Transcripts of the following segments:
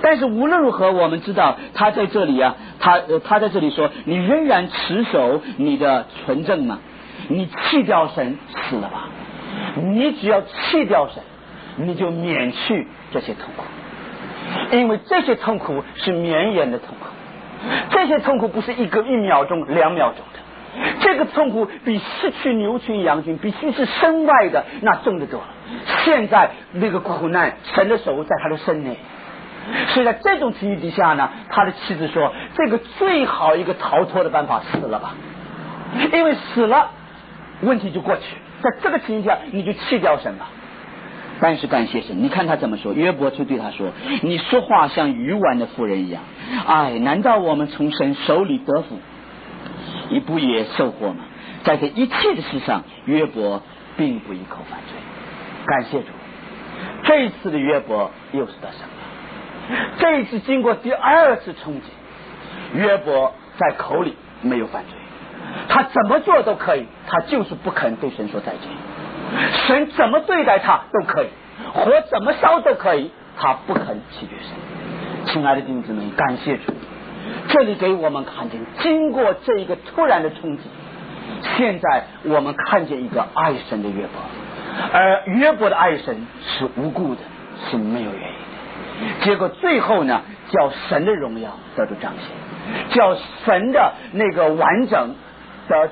但是无论如何，我们知道他在这里啊，他在这里说，你仍然持守你的纯正吗？你弃掉神死了吧？你只要弃掉神，你就免去这些痛苦，因为这些痛苦是绵延的痛苦，这些痛苦不是1秒钟、2秒钟的，这个痛苦比失去牛群羊群，比失去身外的那重得多了。现在那个苦难，神的手在他的身内。所以在这种情形底下呢，他的妻子说，这个最好一个逃脱的办法，死了吧，因为死了问题就过去，在这个情形下你就弃掉神吧。但是感谢神，你看他怎么说，约伯就对他说，你说话像愚顽的妇人一样，哎，难道我们从神手里得福，你不也受祸吗？在这一切的事上，约伯并不一口犯罪。感谢主，这一次的约伯又是得胜了。这一次经过第2次冲击，约伯在口里没有犯罪，他怎么做都可以，他就是不肯对神说再见。神怎么对待他都可以，火怎么烧都可以，他不肯弃绝神。亲爱的弟兄姊妹，感谢主，这里给我们看见，经过这一个突然的冲击，现在我们看见一个爱神的约伯，而约伯的爱神是无故的，是没有原因的。结果最后呢，叫神的荣耀得到彰显，叫神的那个完整得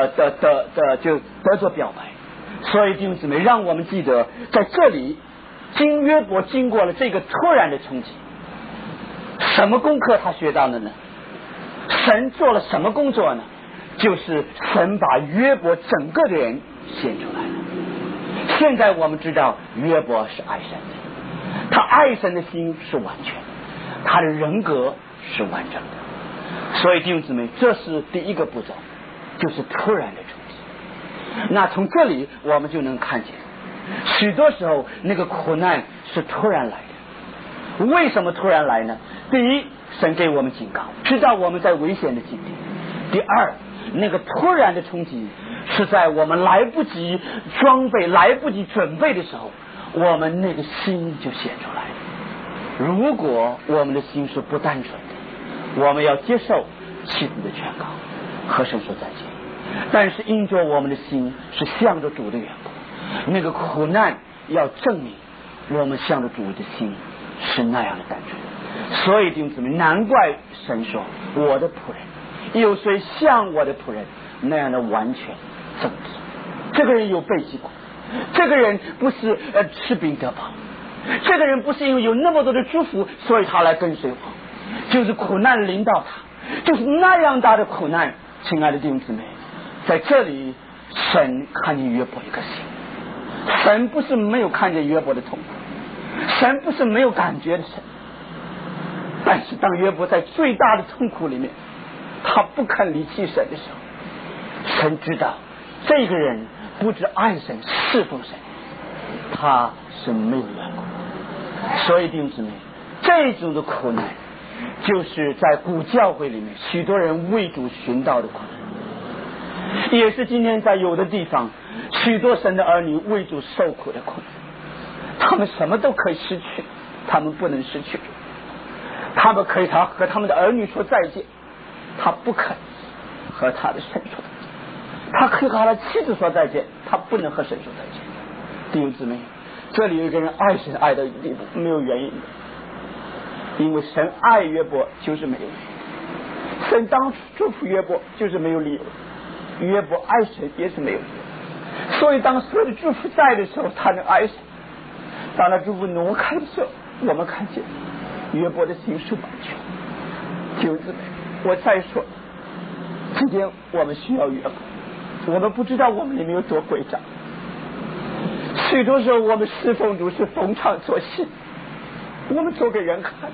着表白。所以弟兄姊妹，让我们记得，在这里约伯经过了这个突然的冲击，什么功课他学到了呢？神做了什么工作呢？就是神把约伯整个的人显出来了。现在我们知道约伯是爱神的，他爱神的心是完全的，他的人格是完整的。所以弟兄姊妹，这是第一个步骤，就是突然的冲击。那从这里我们就能看见，许多时候那个苦难是突然来的。为什么突然来呢？第一，神给我们警告，知道我们在危险的境地。第二，那个突然的冲击是在我们来不及装备、来不及准备的时候，我们那个心就显出来了。如果我们的心是不单纯的，我们要接受妻子的劝告，和神说再见。但是因着我们的心是向着主的缘故，那个苦难要证明我们向着主的心是那样的单纯。所以弟兄姊妹，难怪神说，我的仆人有谁像我的仆人那样的完全正直？这个人有背脊骨，这个人不是吃饼得饱，这个人不是因为有那么多的祝福所以他来跟随我，就是苦难临到他，就是那样大的苦难。亲爱的弟兄姊妹，在这里神看见约伯一个心，神不是没有看见约伯的痛苦，神不是没有感觉的神，但是当约伯在最大的痛苦里面，他不肯离弃神的时候，神知道这个人不只爱神侍奉神，他是没有缘故。所以弟兄姊妹，这种的苦难就是在古教会里面许多人为主寻道的苦难，也是今天在有的地方许多神的儿女为主受苦的苦难。他们什么都可以失去，他们不能失去，他们可以和他们的儿女说再见，他不肯和他的神说再见，他可以和他的妻子说再见，他不能和神说再见。弟兄姊妹，这里有一个人爱神爱到一个地步，没有原因的，因为神爱约伯就是没有原因，神当初祝福约伯就是没有理由，约伯爱神也是没有理由。所以当所有的祝福在的时候，他能爱神；当他祝福挪开的时候，我们看见约伯的心是完全。弟兄姊妹，我再说，今天我们需要约伯，我们不知道我们里面有多诡诈。许多时候我们侍奉主是逢场作戏，我们做给人看。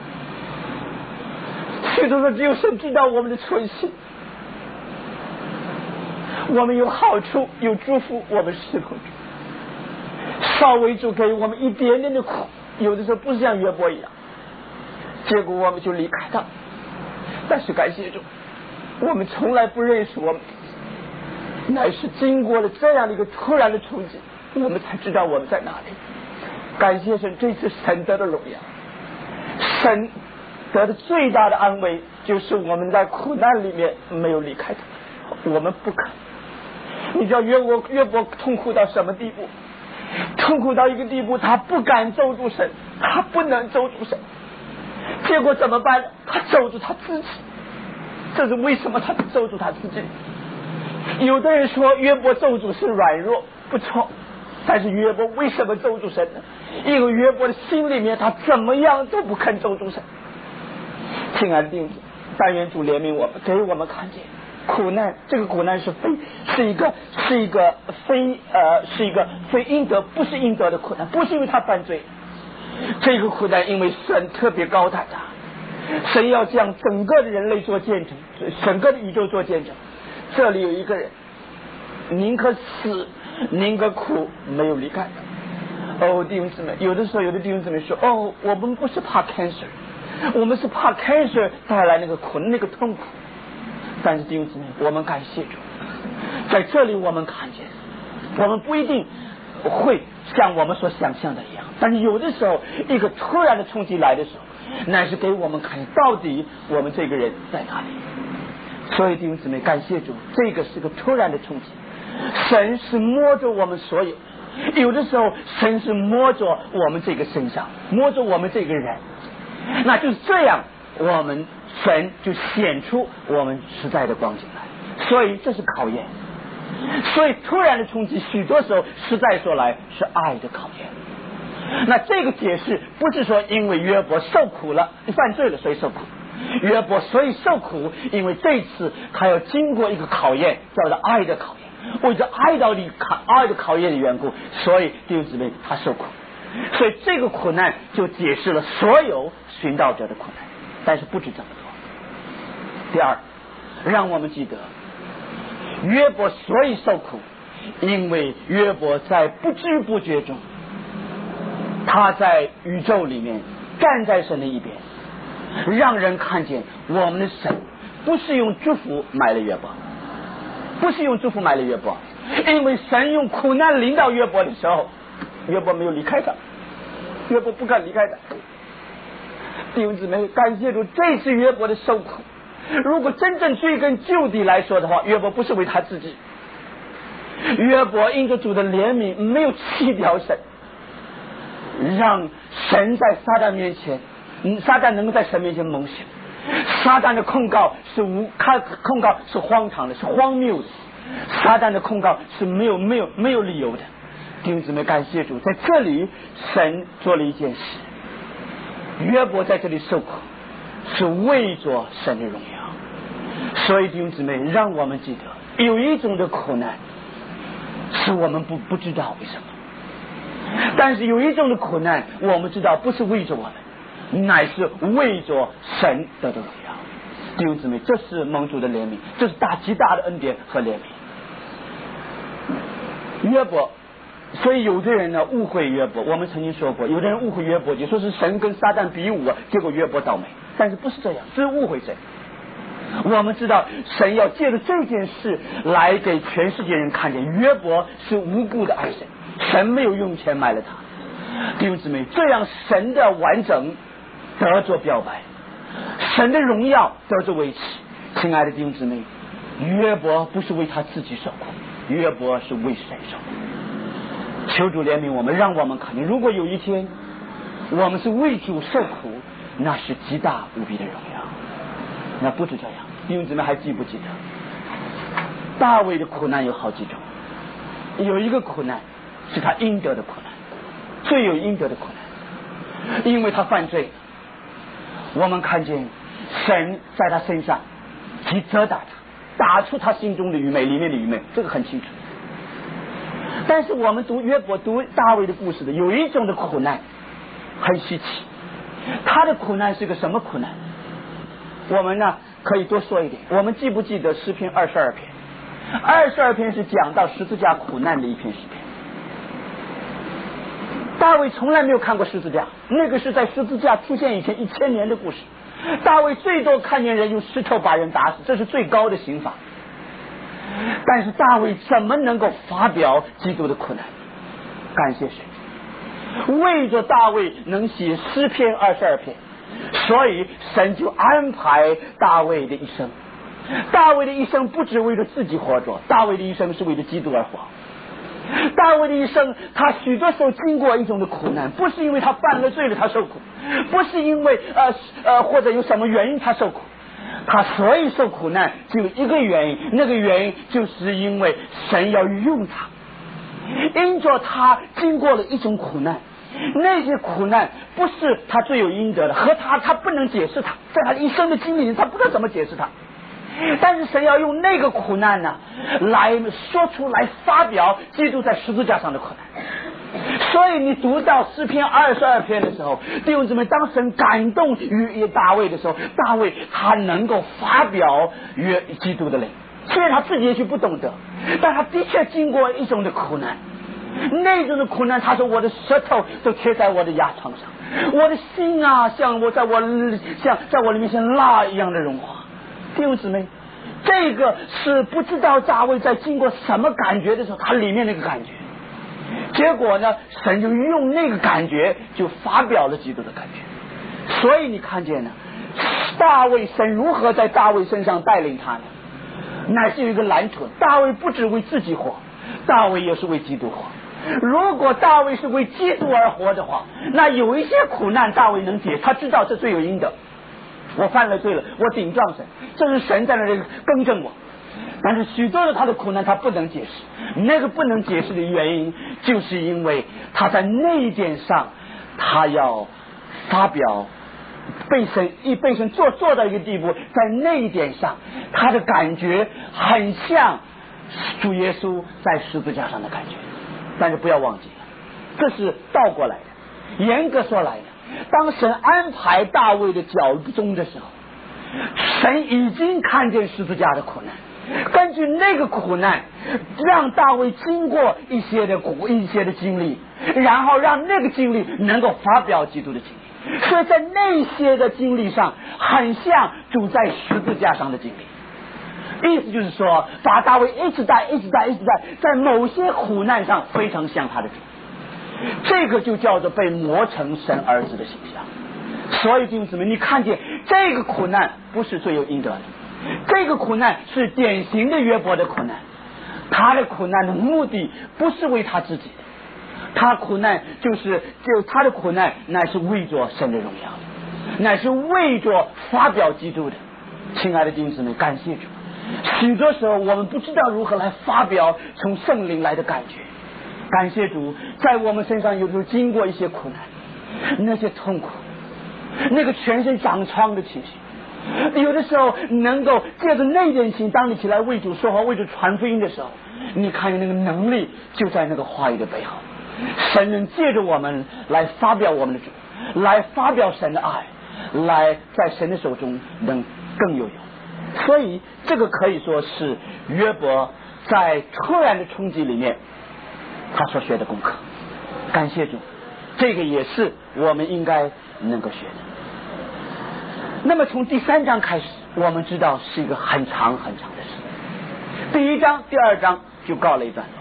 许多时候只有神知道我们的存心，我们有好处有祝福，我们侍奉主，稍微主给我们一点点的苦，有的时候不是像约伯一样，结果我们就离开他。但是感谢主，我们从来不认识我们，乃是经过了这样的一个突然的冲击，我们才知道我们在哪里。感谢神，这次神得的荣耀， 神得的最大的安慰就是我们在苦难里面没有离开他，我们不肯。你知道约伯痛苦到什么地步？痛苦到一个地步，他不敢咒住神，他不能咒住神，结果怎么办？他咒住他自己。这是为什么他咒住他自己？有的人说约伯咒主是软弱，不错，但是约伯为什么咒住神呢？因为约伯的心里面他怎么样都不肯咒住神。亲爱的弟兄，但愿主怜悯我们，给我们看见苦难，这个苦难是一个非应得，不是应得的苦难，不是因为他犯罪，这个苦难因为神特别高待他，神要将整个的人类做见证，整个的宇宙做见证。这里有一个人宁可死宁可苦，没有离开他。哦，弟兄姊妹，有的时候有的弟兄姊妹说，哦，我们不是怕 cancer， 我们是怕 cancer 带来那个苦那个痛苦。但是弟兄姊妹，我们感谢主，在这里我们看见，我们不一定会像我们所想象的一样，但是有的时候一个突然的冲击来的时候，乃是给我们看到底我们这个人在哪里。所以弟兄姊妹，感谢主，这个是个突然的冲击。神是摸着我们所有，有的时候神是摸着我们这个身上，摸着我们这个人，那就是这样，我们神就显出我们实在的光景来。所以这是考验。所以突然的冲击许多时候实在说来是爱的考验。那这个解释不是说因为约伯受苦了，犯罪了所以受苦，约伯所以受苦，因为这次他要经过一个考验，叫做爱的考验，为着爱的考验的缘故，所以弟兄姊妹他受苦。所以这个苦难就解释了所有寻道者的苦难，但是不止这么多。第二，让我们记得约伯所以受苦，因为约伯在不知不觉中，他在宇宙里面站在神的一边，让人看见我们的神不是用祝福买了约伯，不是用祝福买了约伯，因为神用苦难临到约伯的时候，约伯没有离开他，约伯不敢离开他。弟兄姊妹，感谢主，这次约伯的受苦，如果真正追根究底来说的话，约伯不是为他自己，约伯因着主的怜悯没有弃掉神，让神在撒旦面前，撒旦能够在神面前蒙羞。撒旦的控告是控告是荒唐的，是荒谬的，撒旦的控告是没有理由的。弟兄姊妹，感谢主，在这里神做了一件事，约伯在这里受苦是为着神的荣耀。所以弟兄姊妹，让我们记得有一种的苦难是我们不知道为什么，但是有一种的苦难我们知道不是为着我们，乃是为着神得的荣耀。弟兄姊妹，这是蒙主的怜悯，这是极大的恩典和怜悯。约伯，所以有的人呢误会约伯，我们曾经说过，有的人误会约伯，就说是神跟撒旦比武，结果约伯倒霉，但是不是这样，是误会神。我们知道神要借着这件事来给全世界人看见约伯是无辜的爱神，神没有用钱买了他。弟兄姊妹，这样神的完整得着表白，神的荣耀得着维持。亲爱的弟兄姊妹，约伯不是为他自己受苦，约伯是为神受苦。求主怜悯我们，让我们看见，如果有一天我们是为主受苦，那是极大无比的荣耀。那不是这样，弟兄姊妹还记不记得大卫的苦难有好几种？有一个苦难是他应得的苦难，最有应得的苦难，因为他犯罪，我们看见神在他身上去责打他，打出他心中的愚昧，里面的愚昧，这个很清楚。但是我们读约伯读大卫的故事的有一种的苦难很稀奇，他的苦难是个什么苦难？我们呢可以多说一点。我们记不记得诗篇22篇？22篇是讲到十字架苦难的一篇诗篇。大卫从来没有看过十字架，那个是在十字架出现以前1000年的故事。大卫最多看见人用石头把人打死，这是最高的刑罚。但是大卫怎么能够发表基督的苦难？感谢神，为着大卫能写诗篇22篇， 所以神就安排大卫的一生。大卫的一生不只为了自己活着，大卫的一生是为了基督而活。大卫的一生，他许多时候经过一种的苦难，不是因为他犯了罪了他受苦，不是因为或者有什么原因他受苦，他所以受苦难只有一个原因，那个原因就是因为神要用他，因着他经过了一种苦难，那些苦难不是他罪有应得的，和他不能解释他，在他一生的经历里他不知道怎么解释他，但是神要用那个苦难呢来说出来发表基督在十字架上的苦难。所以你读到诗篇22篇的时候，弟兄姊妹，当神感动于大卫的时候，大卫他能够发表基督的灵，虽然他自己也许不懂得，但他的确经过一种的苦难，那种的苦难，他说我的舌头都贴在我的牙床上，我的心啊像在我里面像蜡一样的融化。弟兄姊妹，这个是不知道大卫在经过什么感觉的时候，他里面那个感觉，结果呢神就用那个感觉就发表了基督的感觉。所以你看见呢，大卫神如何在大卫身上带领他呢？乃是有一个蓝图，大卫不只为自己活，大卫也是为基督活。如果大卫是为基督而活的话，那有一些苦难大卫能解，他知道这罪有应得，我犯了罪了，我顶撞神，这是神在那里更正我。但是许多的他的苦难他不能解释，那个不能解释的原因就是因为他在那一点上他要发表被神做到一个地步，在那一点上他的感觉很像主耶稣在十字架上的感觉。但是不要忘记了，这是倒过来的。严格说来的，当神安排大卫的脚中的时候，神已经看见十字架的苦难，根据那个苦难让大卫经过一些的经历，然后让那个经历能够发表基督的经历。所以在那些的经历上很像主在十字架上的经历。意思就是说，把大卫一直在某些苦难上非常像他的主，这个就叫做被磨成神儿子的形象。所以弟兄姊妹，你看见这个苦难不是罪有应得的，这个苦难是典型的约伯的苦难。他的苦难的目的不是为他自己的，他苦难他的苦难乃是为着神的荣耀的，乃是为着发表基督的。亲爱的弟兄姊妹，感谢主。许多时候我们不知道如何来发表从圣灵来的感觉，感谢主，在我们身上有时候经过一些苦难，那些痛苦，那个全身长疮的情形，有的时候能够借着那点情，当你起来为主说话为主传福音的时候，你看见那个能力就在那个话语的背后，神能借着我们来发表我们的主，来发表神的爱，来在神的手中能更有用。所以这个可以说是约伯在突然的冲击里面他所学的功课。感谢主，这个也是我们应该能够学的。那么从第3章开始，我们知道是一个很长很长的事。第1章第2章就告了一段落，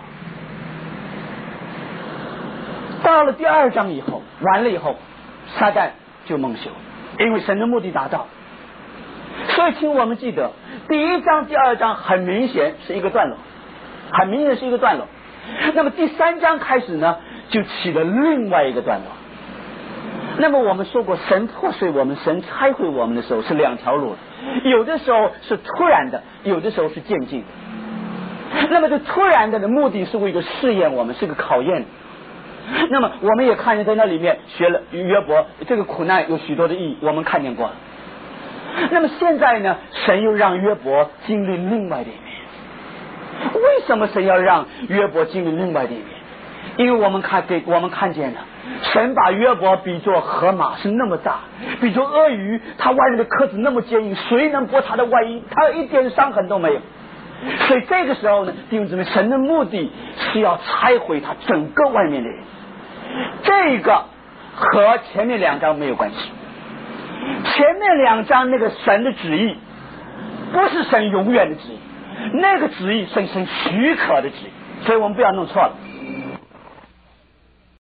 到了第2章以后，完了以后，撒旦就蒙羞，因为神的目的达到。所以请我们记得，第1章第2章很明显是一个段落，很明显是一个段落。那么第3章开始呢，就起了另外一个段落。那么我们说过，神破碎我们，神拆毁我们的时候是2条路的，有的时候是突然的，有的时候是渐进的。那么这突然的目的是为了试验我们，是个考验。那么我们也看见在那里面学了约伯这个苦难有许多的意义，我们看见过了。那么现在呢，神又让约伯经历另外的一面。为什么神要让约伯经历另外的一面？因为我们看见了，神把约伯比作河马是那么大，比作鳄鱼，它外面的壳子那么坚硬，谁能剥它的外衣？它一点伤痕都没有。所以这个时候呢，弟兄姊妹，神的目的是要拆毁他整个外面的人。这个和前面2章没有关系。前面2章那个神的旨意不是神永远的旨意，那个旨意是神许可的旨意，所以我们不要弄错了。